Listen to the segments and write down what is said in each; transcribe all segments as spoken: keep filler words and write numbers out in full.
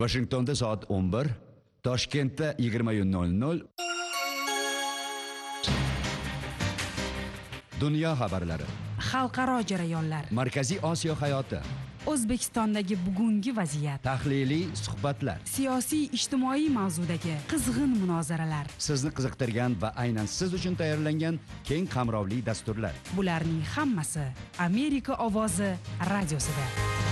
Washingtonda soat o'n bir, Toshkentda yigirma nol nol. Dunyo xabarlari, xalqaro jarayonlar, Markaziy Osiyo hayoti, O'zbekistondagi bugungi vaziyat, tahliliy suhbatlar, siyosiy ijtimoiy mavzudagi qizg'in munozaralar, sizni qiziqtirgan va aynan siz uchun tayyorlangan keng qamrovli dasturlar. Bularning hammasi Amerika ovozi radiosida.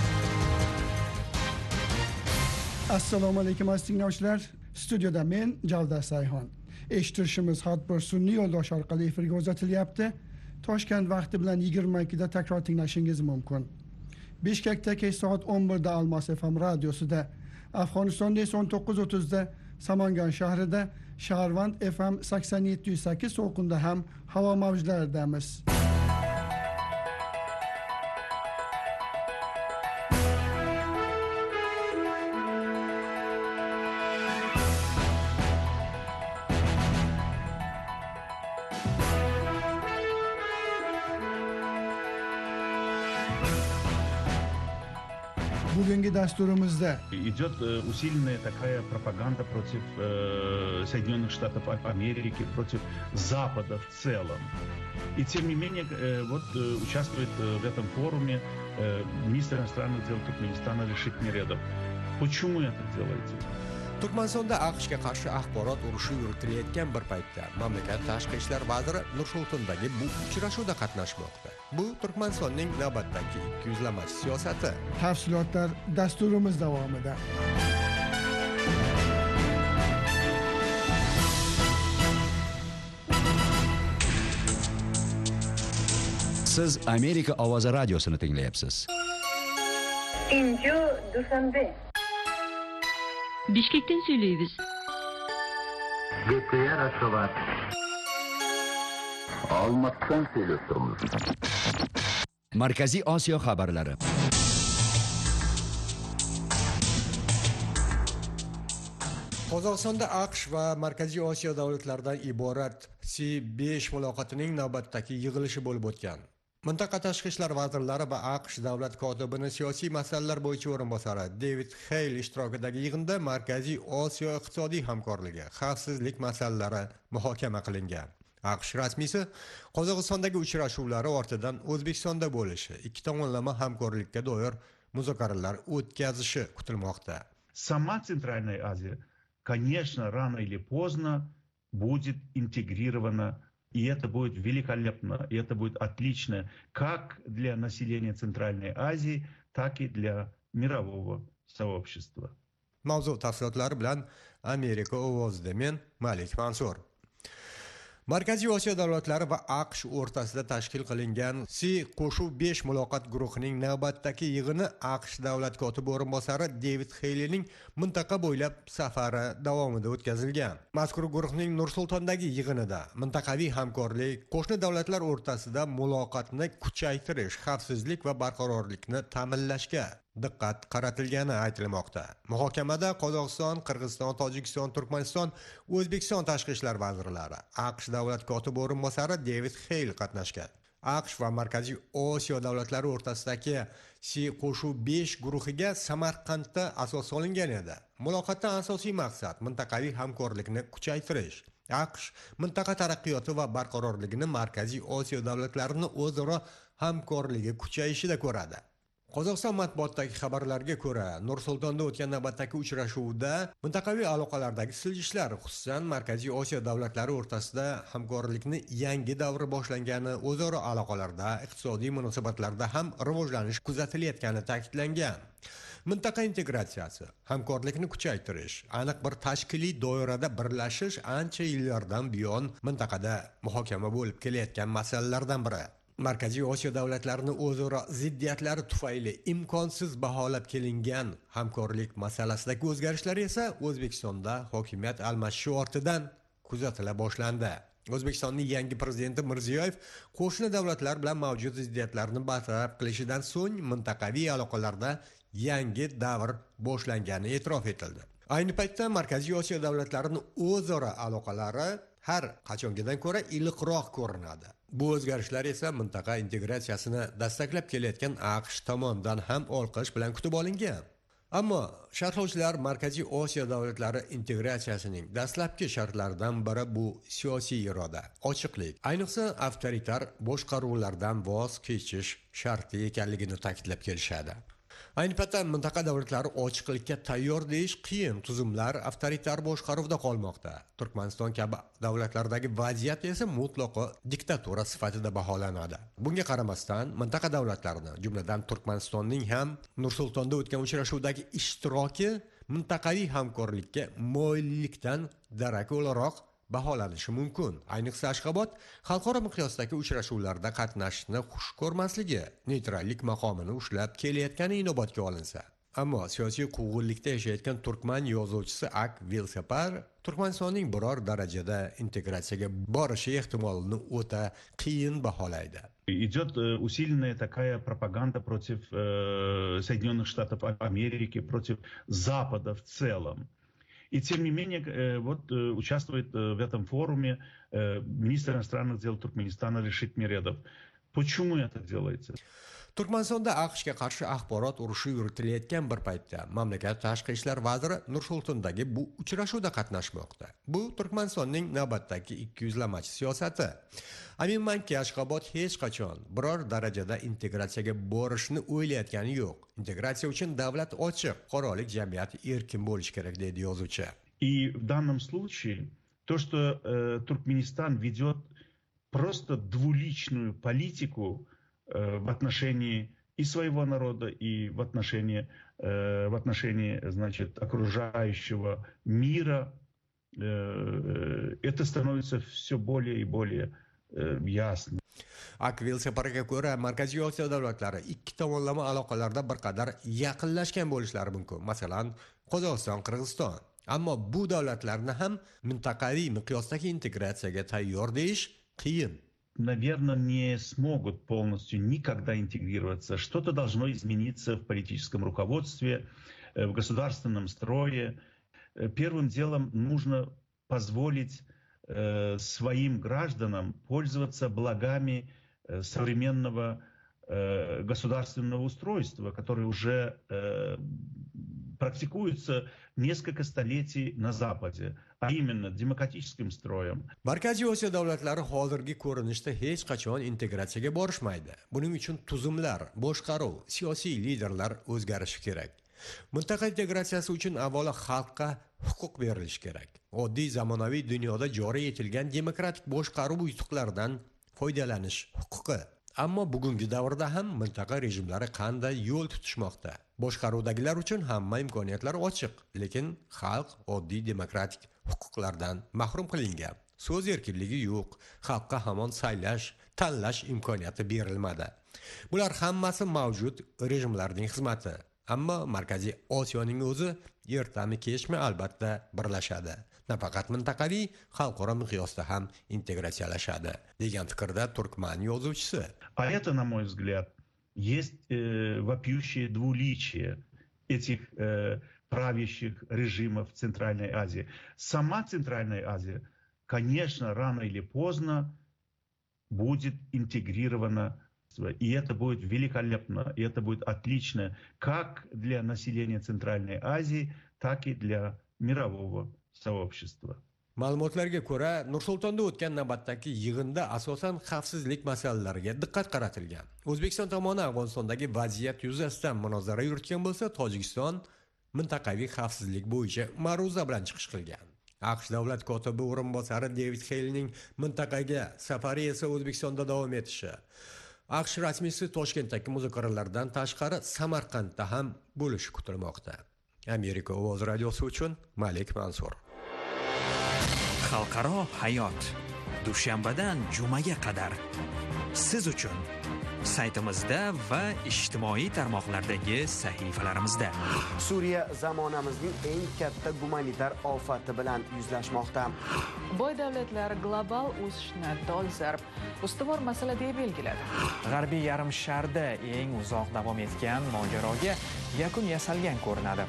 Assalomu alaykum aziz tinglovchilar. Studiyada men Javdar Sayhon. Eshittirishimiz har bir sun'iy yo'ldosh orqali efirga uzatilyapti. Toshkent vaqti bilan yigirma ikkida takror tinglashingiz mumkin. Bishkekda kech soat o'n birda Almos F M radiosida, Afg'onistonda esa o'n to'qqiz o'ttizda Samangan shahrida Shaharvand F M sakson yetti nuqta sakkiz to'lqinda ham havo mavjlaridamiz. Bugungi dasturimizda идет усиленная такая пропаганда против э, Соединенных Штатов Америки, против Запада в целом. И тем не менее, э, вот э, участвует э, в этом форуме э, министр иностранных дел Туркменистана Рашид Миредов. Почему это делаете? Turkmanistonda AQShga qarshi axborot urushi yuritilayotgan bir paytda mamlakat tashqi ishlar vaziri Nur-Sultondagi bu uchrashuvda qatnashmoqda. Bu Turkmanistonning navbatdagi ikkiyuzlamachi siyosati. Tafsilotlar dasturimiz davomida. Siz Amerika ovozi radiosini tinglayapsiz. Inju Dushanbe. Bishkekdan söyleybiz. G'p Raşovat. Almatdan söylüyoruz. Markaziy Osiyo xabarlari. Qozog'istonda AQSh va Markaziy Osiyo davlatlaridan iborat C besh muloqotining navbatdagi yig'ilishi bo'lib o'tgan. Mintaqa tashqi ishlar vazirlari va AQSh davlat kotibining siyosiy masalalar bo'yicha o'rinbosari David Hale ishtirokidagi yig'inda Markaziy Osiyo iqtisodiy hamkorligi, xavfsizlik masalalari muhokama qilingan. AQSh rasmiysi Qozog'istondagi uchrashuvlari ortidan O'zbekistonda bo'lishi, ikki tomonlama hamkorlikka doir muzokaralar o'tkazishi kutilmoqda. Сама Центральная Азия, конечно, рано или поздно будет интегрирована. И это будет великолепно, и это будет отлично как для населения Центральной Азии, так и для мирового сообщества. Mavzu tafsilotlari bilan Amerika ovozida men Malik Mansur. Markaziy Osiyo davlatlari va AQSh o'rtasida tashkil qilingan C besh muloqot guruhining navbatdagi yig'ini AQSh davlat kotibi o'rinbosari David Halening mintaqa bo'ylab safari davomida o'tkazilgan. Mazkur guruhning Nur-Sultondagi yig'inida mintaqaviy hamkorlik, qo'shni davlatlar o'rtasida muloqotni kuchaytirish, xavfsizlik va barqarorlikni ta'minlashga diqqat qaratilgani aytilmoqda. Muhokamada Qozog'iston, Qirg'iziston, Tojikiston, Turkmaniston, O'zbekiston tashqi ishlar vazirlari, AQSh davlat kotibi o'rinbosari David Hale qatnashgan. AQSh va Markaziy Osiyo davlatlari o'rtasidagi C besh guruhiga Samarqandda asos solingan edi. Muloqotdan asosiy maqsad mintaqaviy hamkorlikni kuchaytirish. AQSh mintaqa taraqqiyoti va barqarorligini Markaziy Osiyo davlatlarini o'zaro hamkorligi kuchayishida ko'radi. Qozog'iston matbuotidagi xabarlarga ko'ra, Nur-Sultonda o'tgan navbatdagi uchrashuvda mintaqaviy aloqalardagi siljishlar, xususan Markaziy Osiyo davlatlari o'rtasida hamkorlikni yangi davri boshlangani, o'zaro aloqalarda, iqtisodiy munosabatlarda ham rivojlanish kuzatilayotgani ta'kidlangan. Mintaqa integratsiyasi, hamkorlikni kuchaytirish, aniq bir tashkiliy doirada birlashish ancha yillardan buyon mintaqada muhokama bo'lib kelayotgan masalalardan biri. Markaziy Osiyo davlatlarini o'zaro ziddiyatlari tufayli imkonsiz baholab kelingan hamkorlik masalasidagi o'zgarishlar esa O'zbekistonda hokimiyat almashishi ortidan kuzatila boshlandi. O'zbekistonning yangi prezidenti Mirziyoyev qo'shni davlatlar bilan mavjud ziddiyatlarni bartaraf qilishidan so'ng mintaqaviy aloqalarda yangi davr boshlangani e'tirof etildi. Ayni paytda Markaziy Osiyo davlatlarining o'zaro aloqalari har qachongidan ko'ra iliqroq ko'rinadi. Bu o'zgarishlar esa mintaqa integratsiyasini dastaklab kelayotgan AQSh tomonidan ham olqish bilan kutib olingan. Ammo sharhlovchilar Markaziy Osiyo davlatlari integratsiyasining dastlabki shartlaridan biri bu siyosiy iroda, ochiqlik, ayniqsa avtoritar boshqaruvlardan voz kechish sharti ekanligini ta'kidlab kelishadi. Ayni paytda mintaqa davlatlari ochiqlikka tayyor deyish qiyin, tuzumlar avtoritar boshqaruvda qolmoqda. Turkmaniston kabi davlatlardagi vaziyat esa mutlaqo diktatura sifatida baholanadi. Bunga qaramasdan, mintaqa davlatlarini, jumladan Turkmanistonning ham Nur-Sultonda o'tgan uchrashuvdagi ishtiroki mintaqaviy hamkorlikka moyillikdan darak o'laroq baholanishi mumkin. Ayniqsa Ashxobod xalqaro miqyosdagi uchrashuvlarda qatnashishni xush ko'rmasligi, neytrallik maqomini ushlab kelayotgani inobatga olinsa. Ammo siyosiy quvg'inlikda yashayotgan turkman yozuvchisi Ak Vilsapar Turkmanistonning biror darajada integratsiyaga borishi ehtimolini o'ta qiyin baholaydi. Идет усиленная такая пропаганда против э, Соединенных Штатов Америки, против Запада в целом. И тем не менее, вот участвует в этом форуме министр иностранных дел Туркменистана Решит Миредов. Почему это делается? Turkmanistonda AQShga qarshi axborot urushi yuritilayotgan bir paytda mamlakat tashqi ishlar vaziri Nur-Sultondagi bu uchrashuvda qatnashmoqda. Bu Turkmanistonning navbatdagi ikkiyuzlamachi siyosati. Aminmanki, Ashxobod hech qachon biror darajada integratsiyaga borishni o'ylayotgani yo'q. Integratsiya uchun davlat ochiq, fuqarolik jamiyati erkin bo'lishi kerak deydi yozuvchi. И в данном случае то, что э, Туркменистан ведет просто двуличную политику в отношении и своего народа, и в отношении, в отношении, значит, окружающего мира, это становится все более и более ясно. Ak Vilsaparga ko'ra, Markaziy Osiyo davlatlari ikki tomonlama aloqalarda bir qadar yaqinlashgan bo'lishlari mumkin. Masalan, Qozog'iston, Qirg'iziston. Ammo bu davlatlarni ham mintaqaviy miqyosdagi integratsiyaga tayyor deyish qiyin. Наверное, не смогут полностью никогда интегрироваться. Что-то должно измениться в политическом руководстве, в государственном строе. Первым делом нужно позволить э, своим гражданам пользоваться благами э, современного э, государственного устройства, которое уже э, практикуется несколько столетий на Западе, а именно демократическим строем. Markaziy Osiyo davlatlari hozirgi ko'rinishda hech qachon integratsiyaga borishmaydi. Buning uchun tuzumlar, boshqaruv, siyosiy liderlar o'zgarishi kerak. Mintaqa integratsiyasi uchun avvalo xalqqa huquq berilishi kerak. Oddiy zamonaviy dunyoda joriy etilgan demokratik boshqaruv yutuqlaridan foydalanish huquqi. Ammo bugungi davrda ham mintaqa rejimlari qanday yo'l tutishmoqda? Boshqaruvdagilar uchun hamma imkoniyatlar ochiq, lekin xalq oddiy demokratik huquqlardan mahrum qilingan. So'z erkinligi yo'q, xalqqa hamon saylash, tanlash imkoniyati berilmadi. Bular hammasi mavjud rejimlarning xizmati. Ammo Markaziy Osiyoning o'zi ertami kechmi albatta birlashadi. Nafaqat mintaqaviy, xalqaro miqyosda ham integratsiyalashadi, degan fikrda turkman yozuvchisi. А это, на мой взгляд, есть э, вопиющее двуличие этих э, правящих режимов в Центральной Азии. Сама Центральная Азия, конечно, рано или поздно будет интегрирована, и это будет великолепно, и это будет отлично как для населения Центральной Азии, так и для мирового сообщества. Ma'lumotlarga ko'ra, Nur-Sultonda o'tgan navbatdagi yig'inda asosan xavfsizlik masalalariga diqqat qaratilgan. O'zbekiston tomoni Afg'onistondagi vaziyat yuzasidan munozara yuritgan bo'lsa, Tojikiston mintaqaviy xavfsizlik bo'yicha ma'ruza bilan chiqish qilgan. AQSh davlat kotibi o'rinbosari David Haleyning mintaqaga safari esa O'zbekistonda davom etishi. AQSh rasmiysi Toshkentdagi muzokaralardan tashqari Samarqandda ham bo'lishi kutilmoqda. Amerika ovoz radiosi uchun Malik Mansur. Xalqaro hayot dushanbadan jumaga qadar siz uchun saytimizda va ijtimoiy tarmoqlardagi sahifalarimizda. Suriya zamonamizning eng katta gumanitar ofati bilan yuzlashmoqda. Boy davlatlar global o'sishni dolzarb ustuvor masala deb belgiladi. G'arbiy yarim sharda eng uzoq davom etgan mojaroga yakun yasalgan ko'rinadi.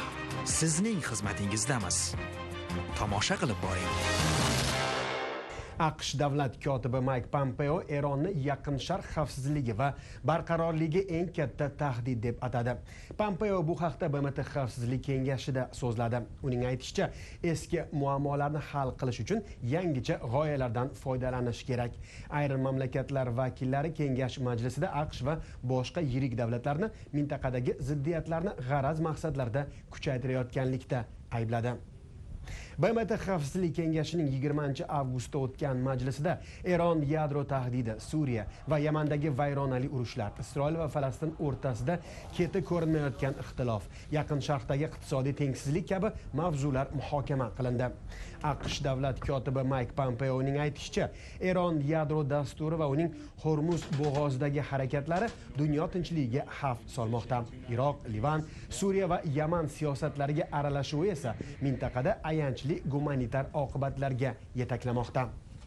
Sizning xizmatingizdamiz. Tomosha qilib boring. aqsh davlat kotibi Mike Pompeo Eronni Yaqin Sharq xavfsizligi va barqarorligi eng katta tahdid deb atadi. Pompeo bu haqda B M T Xavfsizlik kengashida so'zladi. Uning aytishicha, eski muammolarni hal qilish uchun yangicha g'oyalardan foydalanish kerak. Ayrim mamlakatlar vakillari kengash majlisida aqsh va boshqa yirik davlatlarni mintaqadagi ziddiyatlarni g'araz maqsadlarda kuchaytirayotganlikda aybladi. B M T Xavfsizlik kengashining yigirmanchi avgustda o'tgan majlisida Eron yadro tahdidi, Suriya va Yamandagi vayronali urushlar, Isroil va Falastin o'rtasida keti ko'rinmayotgan ixtilof, Yaqin Sharqdagi iqtisodiy tengsizlik kabi mavzular muhokama qilindi. aqsh davlat kotibi Mike Pompeoning aytishicha, Eron yadro dasturi va uning Hormuz bo'g'ozidagi harakatlari dunyo tinchligiga xavf solmoqda. Iroq, Livan, Suriya va Yaman siyosatlariga aralashuvi esa mintaqada ayanchli gumanitar oqibatlarga yetaklamoqda.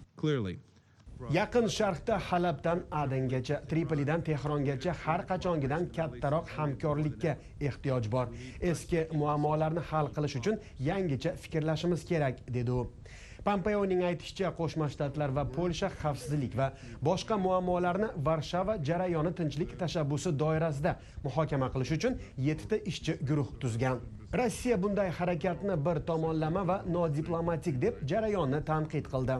Yaqin Sharqda Halabdan Adengacha, Tripolidan Tehrongacha har qachongidan kattaroq hamkorlikka ehtiyoj bor. Eski muammolarni hal qilish uchun yangicha fikrlashimiz kerak, dedi u. Pompeoning aytishicha, Qo'shma Shtatlar va Polsha xavfsizlik va boshqa muammolarni Varshava jarayoni tinchlik tashabbusi doirasida muhokama qilish uchun yettita ishchi guruh tuzgan. Rossiya bunday harakatni bir tomonlama va nodiplomatik deb jarayonni tanqid qildi.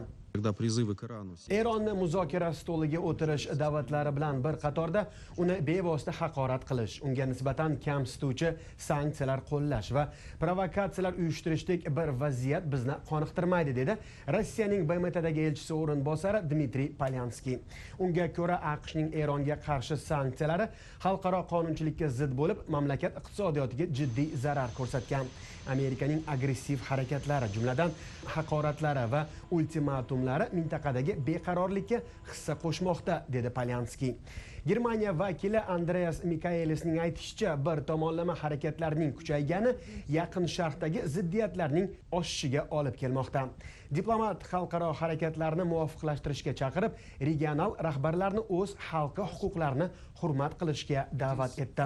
Eronni muzokara stoliga o'tirish da'vatlari bilan bir qatorda uni bevosita haqorat qilish, unga nisbatan kamsituvchi sanksiyalar qo'llash va provokatsiyalar uyushtirishdek bir vaziyat bizni qoniqtirmaydi, dedi Rossiyaning B M Tdagi elchisi o'rinbosari Dmitriy Polyanskiy. Unga ko'ra, AQShning Eronga qarshi sanksiyalari xalqaro qonunchilikka zid bo'lib, mamlakat iqtisodiyotiga jiddiy zarar ko'rsatgan. Amerikaning agressiv harakatlari, jumladan haqoratlari va ultimatumlari mintaqadagi beqarorlikka hissa qo'shmoqda, dedi Polyanskiy. Germaniya vakili Andreas Mikaelisning aytishicha, bir tomonlama harakatlarning kuchaygani Yaqin Sharqdagi ziddiyatlarning oshishiga olib kelmoqda. Diplomat xalqaro harakatlarni muvofiqlashtirishga chaqirib, regional rahbarlarni o'z xalqi huquqlarini hurmat qilishga da'vat etdi.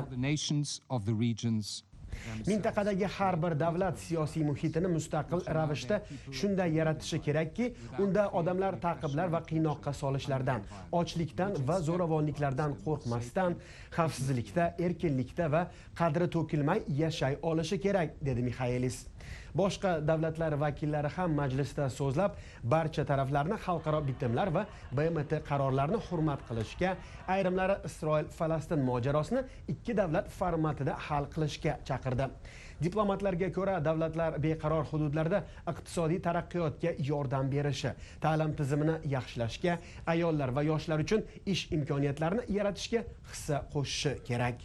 Mintaqadagi har bir davlat siyosiy muhitini mustaqil ravishda shunday yaratishi kerakki, unda odamlar ta'qiblar va qiynoqqa solishlardan, ochlikdan va zo'ravonliklardan qo'rqmasdan, xavfsizlikda, erkinlikda va qadri to'kilmay yashay olishi kerak, dedi Mixaelis. Boshqa davlatlar vakillari ham majlisda so'zlab, barcha taraflarni xalqaro bitimlar va B M T qarorlarini hurmat qilishga, ayrimlari Isroil-Falastin mojarosini ikki davlat formatida hal qilishga chaqirdi. Diplomatlarga ko'ra, davlatlar beqaror hududlarda iqtisodiy taraqqiyotga yordam berishi, ta'lim tizimini yaxshilashga, ayollar va yoshlar uchun ish imkoniyatlarini yaratishga hissa qo'shishi kerak.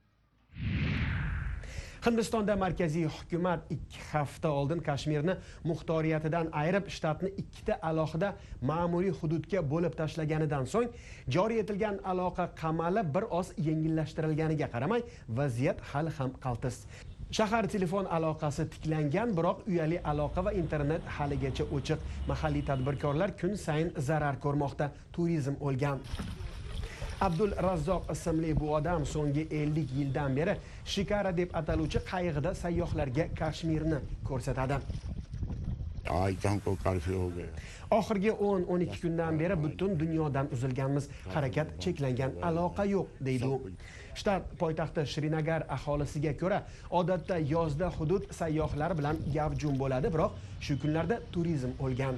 Hindistonda markaziy hukumat ikki hafta oldin Kashmirni muxtoriyatidan ayirib, shtatni ikkita alohida ma'muriy hududga bo'lib tashlaganidan so'ng joriy etilgan aloqa qamali bir oz yengillashtirilganiga qaramay, vaziyat hali ham qaltis. Shahar telefon aloqasi tiklangan, biroq uyali aloqa va internet haligacha o'chiq. Mahalliy tadbirkorlar kun sayin zarar ko'rmoqda, turizm o'lgan. Abdul Razzoq ismli bu odam so'nggi ellik yildan beri Shikara deb ataluvchi qayiqda sayyohlarga Kashmirni ko'rsatadi. Oxirgi o'n o'n ikki kundan beri butun dunyodan uzilganmiz, harakat cheklangan, aloqa yo'q, deydi u. Shtat poytaxti Srinagar aholisiga ko'ra, odatda yozda hudud sayyohlar bilan gavjum bo'ladi, biroq shu kunlarda turizm o'lgan.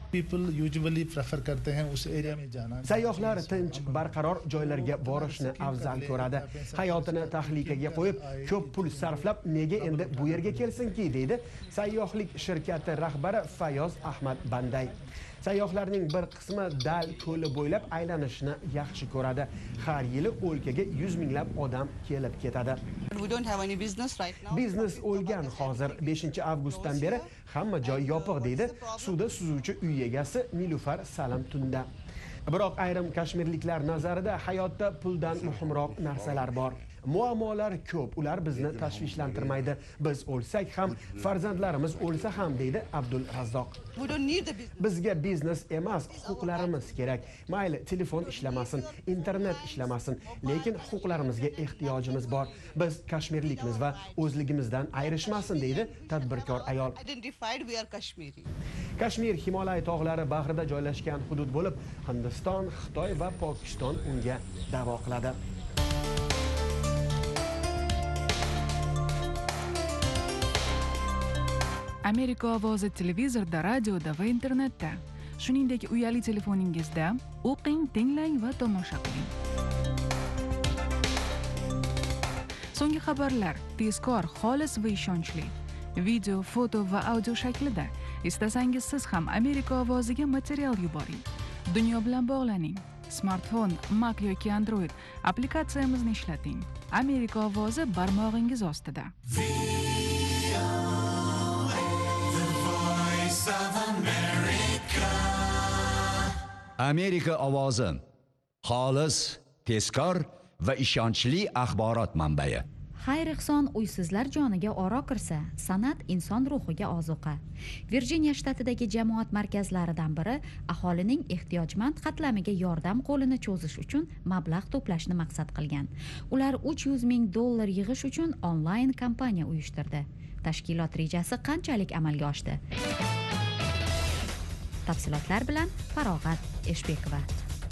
Sayyohlar tinch, barqaror joylarga borishni afzal ko'radi. Hayotini tahlikaga qo'yib, ko'p pul sarflab nega endi bu yerga kelsinki, deydi sayyohlik shirkati rahbari Fayoz Ahmad Banday. Sayyohlarning bir qismi Dal ko'li bo'ylab aylanishni yaxshi ko'radi. Har yili o'lkaga yuz minglab odam kelib ketadi. Biznes o'lgan hozir. beshinchi avgustdan beri hamma joy yopiq, deydi suvda suzuvchi uy egasi Nilufar Salam Tunda. Biroq ayrim kashmirliklar nazarida hayotda puldan muhimroq narsalar bor. Muammolar ko'p, ular bizni tashvishlantirmaydi. Biz o'lsak ham, farzandlarimiz o'lsa ham, deydi Abdul Razzoq. Bizga biznes emas, huquqlarimiz kerak. Mayli, telefon ishlamasin, internet ishlamasin, lekin huquqlarimizga ehtiyojimiz bor. Biz kashmirlikmiz va o'zligimizdan ayrishmasin, deydi tadbirkor ayol. Kashmir Himolay tog'lari bag'rida joylashgan hudud bo'lib, Hindiston, Xitoy va Pokiston unga da'vo qiladi. Amerika ovozi televizorda, radioda va internetda, shuningdek uyali telefoningizda o'qing, tinglang va tomosha qiling. So'nggi xabarlar tezkor, xolis va ishonchli. Video, foto va audio shaklida. Istasangiz siz ham Amerika ovoziga material yuboring. Dunyo bilan bog'laning. Smartfon, Mac yoki Android applikatsiyamizni ishlating. Amerika ovozi barmog'ingiz ostida. Amerika ovozi. Xolis, tezkor va ishonchli axborot manbai. Xayr-ehson uysizlar joniga oro kirsa, san'at inson ruhiga ozuqa. Virjiniya shtatidagi jamoat markazlaridan biri aholining ehtiyojmand qatlamiga yordam qo'lini cho'zish uchun mablag' to'plashni maqsad qilgan. Ular uch yuz ming dollar yig'ish uchun onlayn kampaniya uyushtirdi. Tashkilot rejasi qanchalik amalga oshdi? Tafsilotlar bilan Farog'at Eshbekova.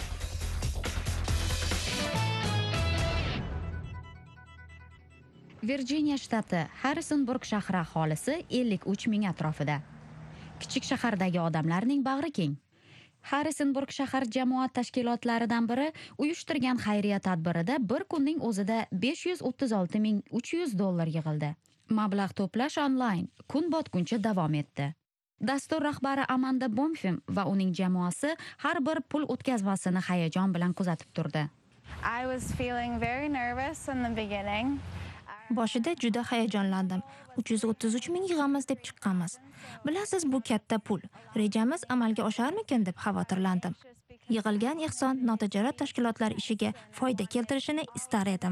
Virjiniya shtati Harrisonburg shahri aholisi ellik uch ming atrofida. Kichik shahardagi odamlarning bag'ri keng. Harrisonburg shahar jamoat tashkilotlaridan biri uyushtirgan xayriya tadbirida bir kunning o'zida besh yuz o'ttiz olti ming uch yuz dollar yig'ildi. Mablag' to'plash onlayn kun botguncha davom etdi. Dastur rahbari Amanda Bonfim va uning jamoasi har bir pul o'tkazmasini hayajon bilan kuzatib turdi. I was feeling very nervous in the beginning. Boshida juda hayajonlandim. uch yuz o'ttiz uch ming yig'amiz deb chiqqanmiz. Bilasiz, bu katta pul. Rejamiz amalga osharmikin deb xavotirlandim. Yig'ilgan ehson notijorat tashkilotlar ishiga foyda keltirishini istar edim.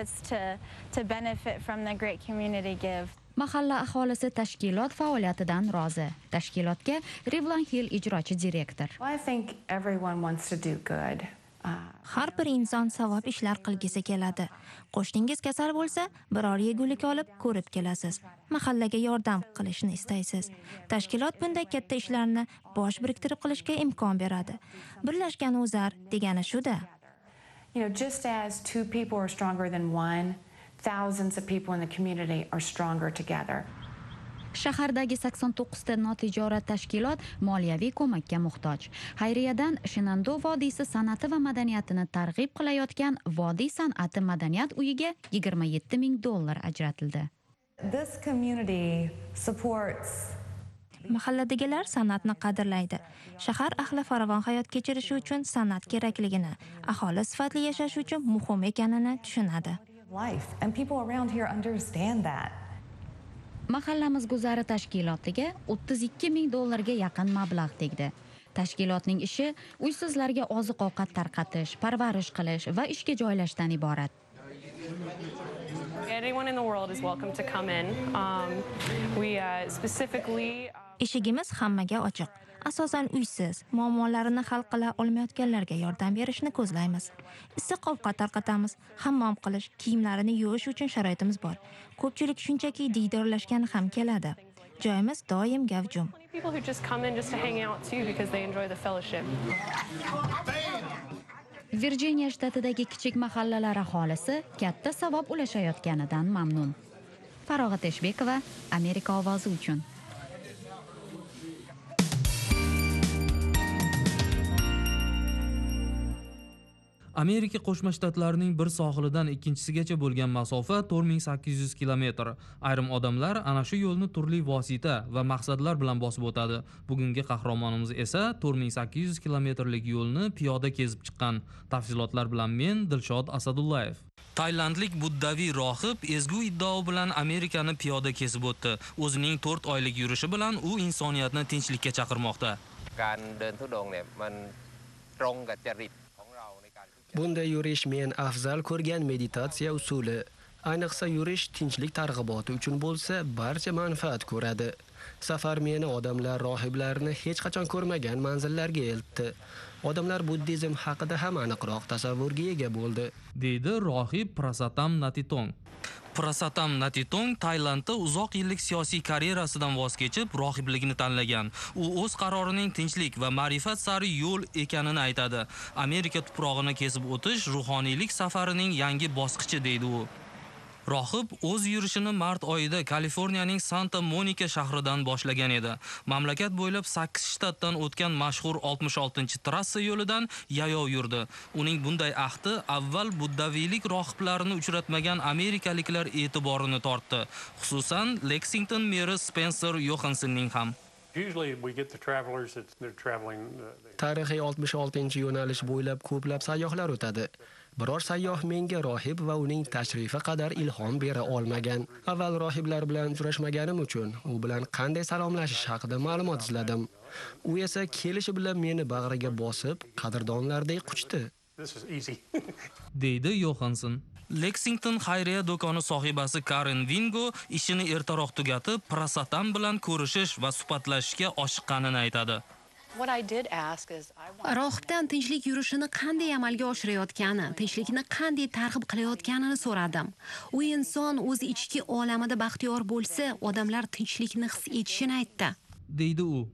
Mahalla aholisi tashkilot faoliyatidan rozi. Tashkilotga Rivlon Hill ijrochi direktor. I think everyone wants to do good. Har bir inson savob ishlar qilgisi keladi. Qo'shningiz kasal bo'lsa, biror yegulik olib ko'rib kelasiz. Mahallaga yordam qilishni istaysiz. Tashkilot bunday katta ishlarni bosh biriktirib qilishga imkon beradi. Birlashgan o'zar degani shu-da. You know, just as two people are stronger than one, thousands of people in the community are stronger together. Shahardagi sakson to'qqizta notijorat tashkilot moliyaviy ko'makka muhtoj. Xayriyadan Shenandoah vodiysi san'ati va madaniyatini targ'ib qilayotgan Vodiy san'ati madaniyat uyiga yigirma yetti ming dollar ajratildi. This community supports Mahalladagilar san'atni qadrlaydi. Shahar ahli farovon hayot kechirishi uchun san'at kerakligini, aholi sifatli yashash uchun muhim ekanini tushunadi. And people around here understand that. Mahallamiz guzari tashkilotiga o'ttiz ikki ming dollarga yaqin mablag' tegdi. Tashkilotning ishi uysizlarga oziq-ovqat tarqatish, parvarish qilish va ishga joylashdan iborat. Anyone in the world is welcome to come in. Um, we uh, specifically Eshigimiz hammaga ochiq. Asosan uysiz, muammolarini hal qila olmayotganlarga yordam berishni ko'zlaymiz. Issiq ovqat tarqatamiz, hammom qilish, kiyimlarini yuvish uchun sharoitimiz bor. Ko'pchilik shunchaki diydorlashgani ham keladi. Joyimiz doim gavjum. People who just come in just to hang out too because they enjoy the fellowship. Virjiniya shtatidagi kichik mahallalar aholisi katta savob ulashayotganidan mamnun. Farog'at Eshbekova, Amerika ovozi uchun. Amerika Qo'shma Shtatlarining bir sohilidan ikkinchisigacha bo'lgan masofa to'rt ming sakkiz yuz kilometr. Ayrim odamlar ana shu yo'lni turli vosita va maqsadlar bilan bosib o'tadi. Bugungi qahramonimiz esa to'rt ming sakkiz yuz kilometrlik yo'lni piyoda kezib chiqqan. Tafsilotlar bilan men Dilshod Asadullayev. Tailandlik buddaviy rohib ezgu iddao bilan Amerikani piyoda kesib o'tdi. O'zining to'rt oylik yurishi bilan u insoniyatni tinchlikka chaqirmoqda. การเดินธุดงค์เนี่ยมันตรงกับจริต Bunday yurish men afzal ko'rgan meditatsiya usuli. Ayniqsa yurish tinchlik targ'iboti uchun bo'lsa, barcha manfaat ko'radi. Safar meni odamlar rohiblarni hech qachon ko'rmagan manzillarga eltdi. Odamlar buddizm haqida ham aniqroq tasavvurga ega bo'ldi, deydi rohib Prasatam Natitong. Prasatam Natitong Tailandda uzoq yillik siyosiy karyerasidan voz kechib, rohibligini tanlagan. U o'z qarorining tinchlik va ma'rifat sari yo'l ekanini aytadi. Amerika tuprog'ini kesib o'tish ruhoniylik safarining yangi bosqichi deydi u. Rohib o'z yurishini mart oyida Kaliforniyaning Santa Monica shahridan boshlagan edi. Mamlakat bo'ylab sakkiz shtatdan o'tgan mashhur oltmish oltinchi trassa yo'lidan yayov yurdi. Uning bunday ahdi avval buddaviylik rohiblarini uchratmagan amerikaliklar e'tiborini tortdi. Xususan, Lexington meri Spencer Johanssonning ham. Tarixiy oltmish oltinchi yo'nalish bo'ylab ko'plab sayyohlar o'tadi. Biror sayyoh menga rohib va uning tashrifi qadar ilhom bera olmagan. Avval rohiblar bilan uchrashmaganim uchun u bilan qanday salomlashish haqida ma'lumot izladim. U esa kelishi bilan meni bag'riga bosib, qadrdonlardek quchdi. deydi Johansson. Lexington xayriya do'koni sohibasi Karen Vingo ishini ertaroq tugatib, Prasatam bilan ko'rishish va suhbatlashishga oshiqqanini aytadi. Rohibdan tinchlik yurishini qanday amalga oshirayotgani, tinchlikni qanday targ'ib qilayotganini so'radim. U inson o'z ichki olamida baxtiyor bo'lsa, odamlar tinchlikni his etishini aytdi. deydi u.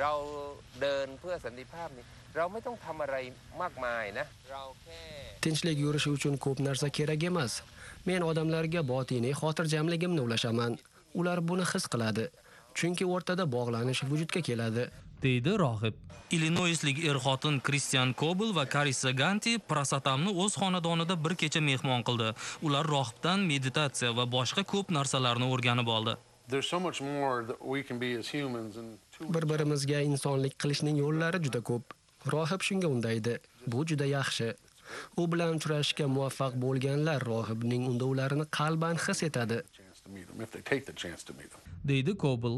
Tinchlik yurishi uchun ko'p narsa kerak emas. Men odamlarga botiniy xotirjamligimni ulashaman. Ular buni his qiladi. Chunki o'rtada bog'lanish vujudga keladi, deydi rohib. Illinoislik er-xotin Christian Coble va Carissa Ganti Prasatamni o'z xonadonida bir kecha mehmon qildi. Ular rohibdan meditatsiya va boshqa ko'p narsalarni o'rganib oldi. Bir-birimizga insonlik qilishning yo'llari juda ko'p. Rohib shunga undaydi. Bu juda yaxshi. U bilan uchrashishga muvaffaq bo'lganlar rohibning undovlarini qalban his etadi, deydi Coble.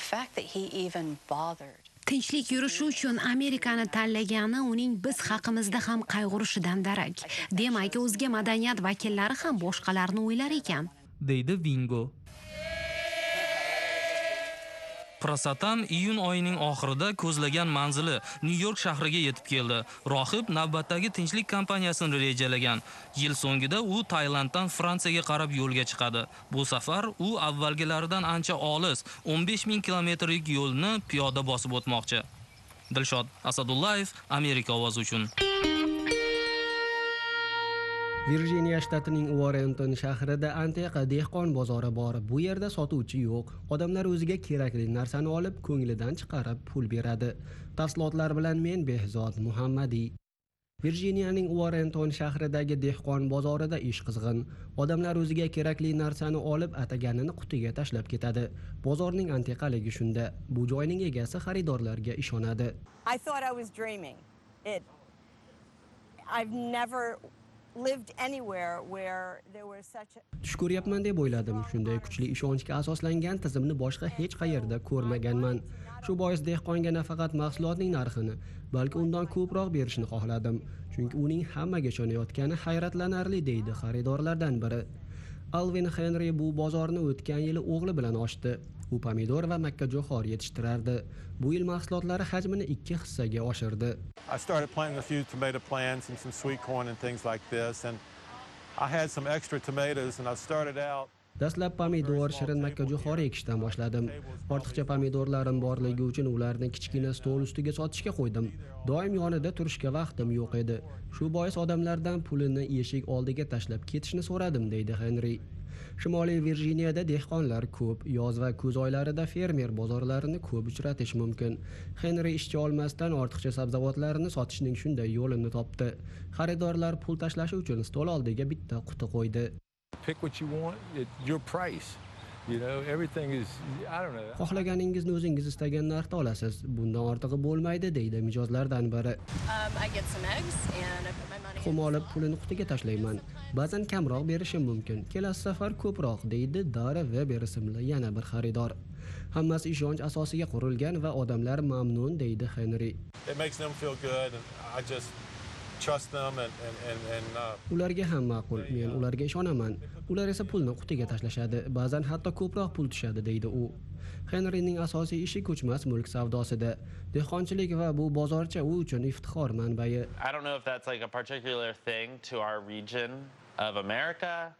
Tinchlik yurishi uchun Amerikani tanlagani uning biz haqimizda ham qayg'urishidan darak. Demak, o'zga madaniyat vakillari ham boshqalarni o'ylar ekan, deydi Vingo. Prasatam iyun oyining oxirida ko'zlagan manzili Nyu-York shahriga yetib keldi. Rohib navbatdagi tinchlik kampaniyasini rejalagan. Yil so'ngida u Tailanddan Fransiyaga qarab yo'lga chiqadi. Bu safar u avvalgilaridan ancha olis, o'n besh ming kilometrlik yo'lni piyoda bosib o'tmoqchi. Dilshod Asadullayev, Amerika ovozi uchun. Virjiniya shtatining Warrenton shahrida antiqa dehqon bozori bor. Bu yerda sotuvchi yo'q. Odamlar o'ziga kerakli narsani olib, ko'nglidan chiqarib pul beradi. Tafsilotlar bilan men Behzod Muhammadiy. Virjiniyaning Warrenton shahridagi dehqon bozorida ish qizg'in. Odamlar o'ziga kerakli narsani olib, ataganini qutiga tashlab ketadi. Bozorning antiqaligi shunda. Bu joyning egasi xaridorlarga ishonadi. I thought I was dreaming. It I've never lived anywhere where there was such a Tush ko'ryapman deb o'yladim. Shunday kuchli ishonchga asoslangan tizimni boshqa hech qayerda ko'rmaganman. Shu bois dehqonga nafaqat mahsulotning narxini, balki undan ko'proq berishni xohladim. Chunki uning hammaga ishonayotgani hayratlanarli, deydi xaridorlardan biri. Alvin Henry bu bozorni o'tgan yili o'g'li bilan ochdi. U pomidor va makkajo'xor yetishtirardi. Bu yil mahsulotlari hajmini ikki hissaga oshirdi. I started planting a few tomato plants and some sweet corn and things like this, and I had some extra tomatoes and I started out. Dastlab pomidor, shirin makkajo'xor ekishdan boshladim. Ortiqcha pomidorlarim borligi uchun ularni kichkina stol ustiga sotishga qo'ydim. Doim yonida turishga vaqtim yo'q edi. Shu bois odamlardan pulini eshik oldiga tashlab ketishni so'radim, deydi Henry. Shimoliy Virjiniyada dehqonlar ko'p. Yoz va kuz oylarida fermer bozorlarini ko'p uchratish mumkin. Henry ishchi olmasdan ortiqcha sabzavotlarni sotishning shunday yo'lini topdi. Xaridorlar pul tashlashi uchun stol oldiga bitta quti qo'ydi. Pick what you want, it's your price. You know, everything is, I don't know. Xohlaganingizni o'zingiz istagan narxda olasiz. Bundan ortig'i bo'lmaydi, deydi mijozlardan biri. Um, I get some eggs and I put my money. Tuxum olib pulini qutiga tashlayman. Ba'zan kamroq berishim mumkin. Kelasi safar ko'proq, deydi Dara Weber ismli yana bir xaridor. Hammasi ishonch asosiga qurilgan va odamlar mamnun, deydi Henry. It makes them feel good and I just trust them and and and and uh... ularga ham ma'qul. Men ularga ishonaman. Ular esa pulni qutiga tashlashadi. Ba'zan hatto ko'proq pul tushadi, deydi u. Henryning asosiy ishi ko'chmas mulk savdosida. Dehqonchilik va bu bozorcha u uchun iftixor manbai. I don't know if that's like a particular thing to our region of America,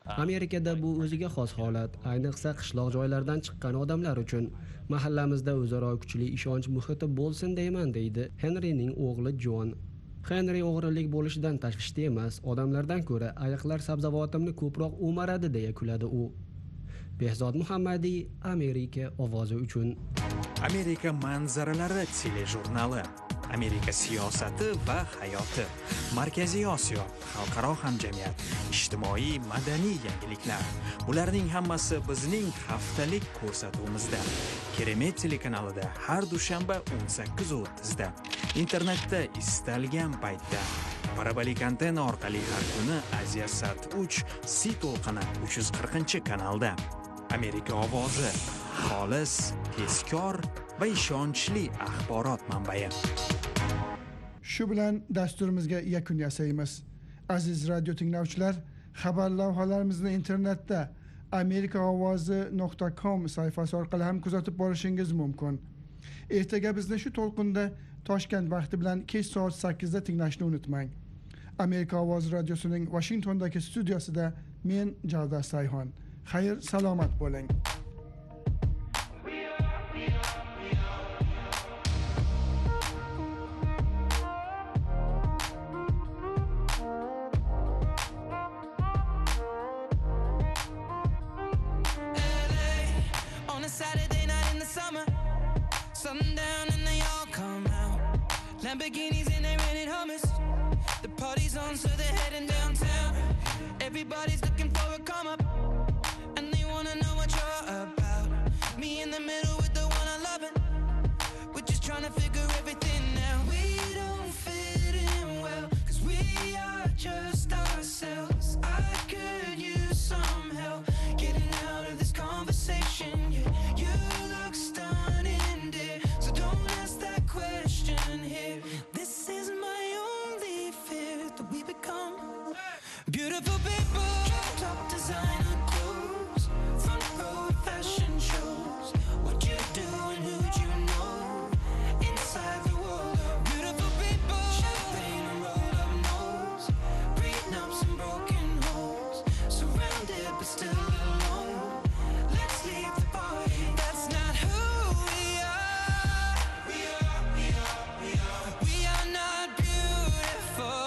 Amerikada bu o'ziga xos holat, ayniqsa qishloq joylardan chiqqan odamlar uchun. Mahallamizda o'zaro kuchli ishonch muhiti bo'lsin deyman, deydi Henrining o'g'li Jon. Henri o'g'rilik bo'lishidan tashvishda emas, odamlardan ko'ra ayiqlar sabzavotimni ko'proq o'maradi deya kuladi u. Behzod Muhammadiy, Amerika ovozi uchun. Amerika manzaralari telejurnali, Amerika siyosati va hayoti, Markaziy Osiyo, xalqaro hamjamiyat, ijtimoiy madaniy yangiliklar. Bularning hammasi bizning haftalik ko'rsatuvimizda. Keremet telekanalida har dushanba o'n sakkiz o'ttiz da. Internetda istalgan paytda. Parabolik antenna orqali har kuni Aziyasat uch Si to'lqini uch yuz qirqinchi kanalda. Amerika ovozi, xolis, tezkor va ishonchli axborot manbai. Shu bilan dasturimizga yakun yasaymiz. Aziz radio tinglovchilar, xabar lavhalarimizni internetda amerika ovozi nuqta com sayfasi orqali ham kuzatib borishingiz mumkin. Ertaga bizni shu to'lqinda Toshkent vaqti bilan kech soat sakkizda tinglashni unutmang. Amerika ovozi radiosining Washingtondagi studiyasida men Javdar Sayxon. Xayr, salomat bo'ling. Saturday night in the summer, sundown and they all come out. Lamborghinis and they rented Hummers. The party's on, so they're heading downtown. Everybody's looking for a come up, and they wanna know what you're about. Me in the middle with the one I love, it. We're just trying to figure everything out. We don't fit in well, cause we are just ourselves. I could use some help getting out of this conversation. Yeah. You look stunning, dear, so don't ask that question here. This is my only fear, that we become beautiful people. Top designer clothes, front row fashion shows. What you do and who'd you know? Inside the world of beautiful people. Champagne and rolled up nose, prenups and broken homes. Surrounded but still alone. Let's leave the party. That's not who we are. We are, we are, we are. We are not beautiful.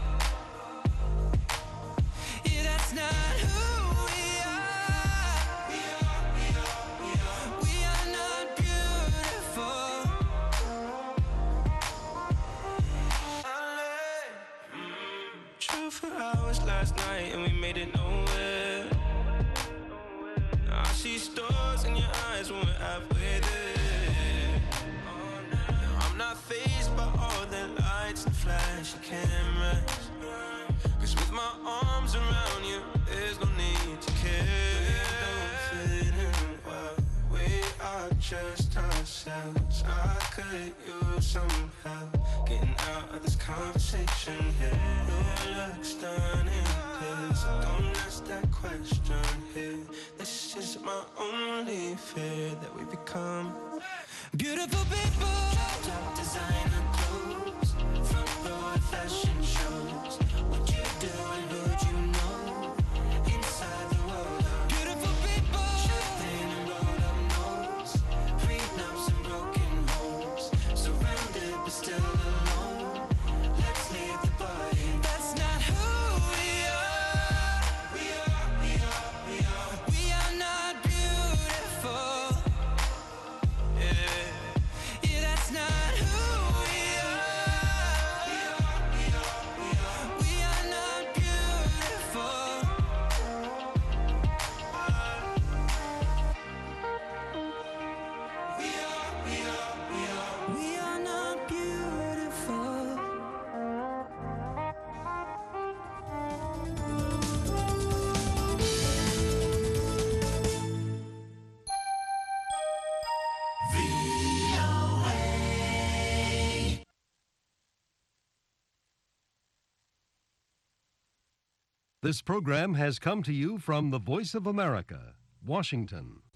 Yeah, that's not who we are. We are, we are, we are. We are not beautiful. True for hours last night and we made it nowhere. I see stars in your eyes when we're halfway there. I'm not fazed by all the lights and flashy cameras, cause with my arms around you, there's no need to care. We don't fit in well, we are just ourselves. I could use some help getting out of this conversation here. You look stunning, please, so don't ask that question here. This is my only fear, that we become beautiful people. Top designer clothes, front row fashion shows. What you do and who'd you know? Inside the world of beautiful people. Champagne and rolled up nose, prenups and broken homes. Surrounded but still alone. Let's leave the party. That's not who we are. We are, we are, we are. We are not beautiful. Yeah, yeah, that's not who we are. We are, we are, we are. We are not beautiful. We are, we are, we are. We are not beautiful. This program has come to you from the Voice of America, Washington.